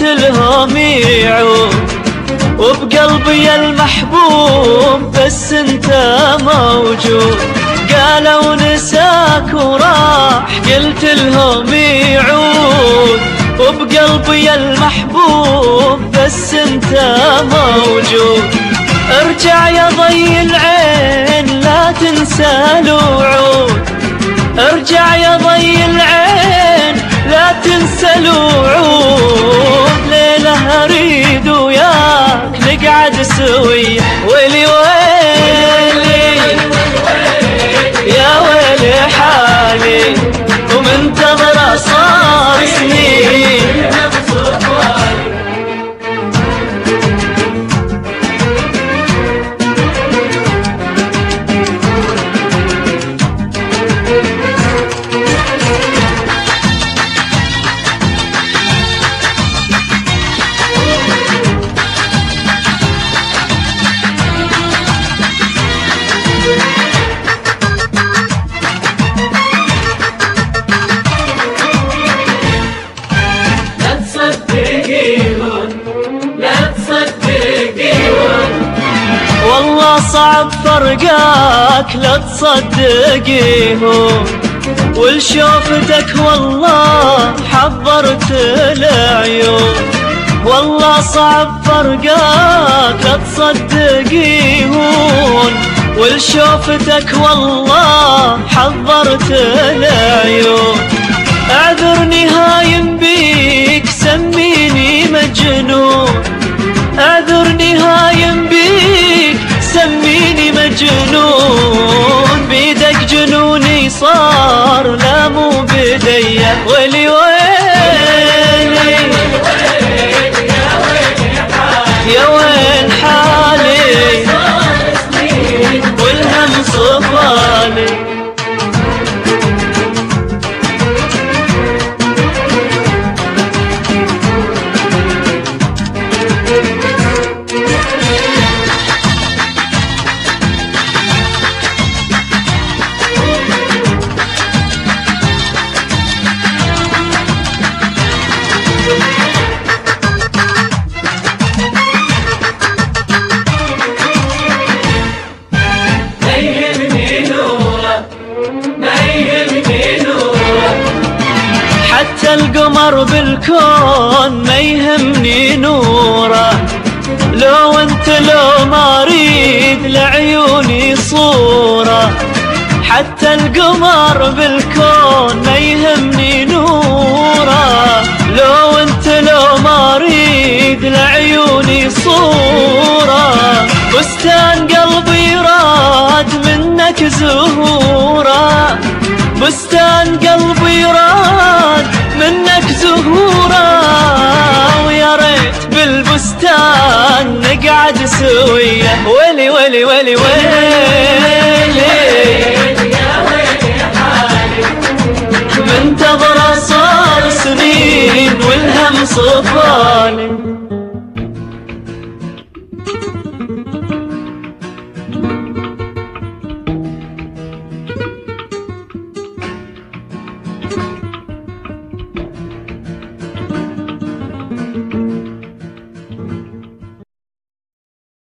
لهم يعود، وبقلبي المحبوب بس انت موجود. قالوا نساك وراح، قلت لهم يعود، وبقلبي المحبوب بس انت موجود. ارجع يا ضي العين لا تنسى الوعود، ارجع يا ضي العين لا تنسى الوعود. ليلة اريد وياك نقعد سوية، ويلي ويلي يا ويلي حالي، ومنتظرة صار سنين. والله صعب فرقاك لا تصدقيهم، ولشوفتك والله حضرت العيون. والله صعب فرقاك لا تصدقيهم، ولشوفتك والله حضرت العيون. اعذرني هايم بيك سميني مجنون، اعذرني هايم بيك سميني مجنون. بيدك جنوني صار لا مو بديا، ويلي ويلي يا وين حالي، والهم صفالي. حتى القمر بالكون ما يهمني نوره، لو انت لو ما اريد لعيوني صوره. حتى القمر بالكون ما يهمني نوره، لو انت لو ما اريد لعيوني صوره. بستان قلبي راد منك زهوره، بستان قلبي راد منك زهورة. ويا ريت بالبستان نقعد سوية، ويلي ويلي ويلي ويلي يا ويلي حالي، منتظرة صار سنين والهم صفالي.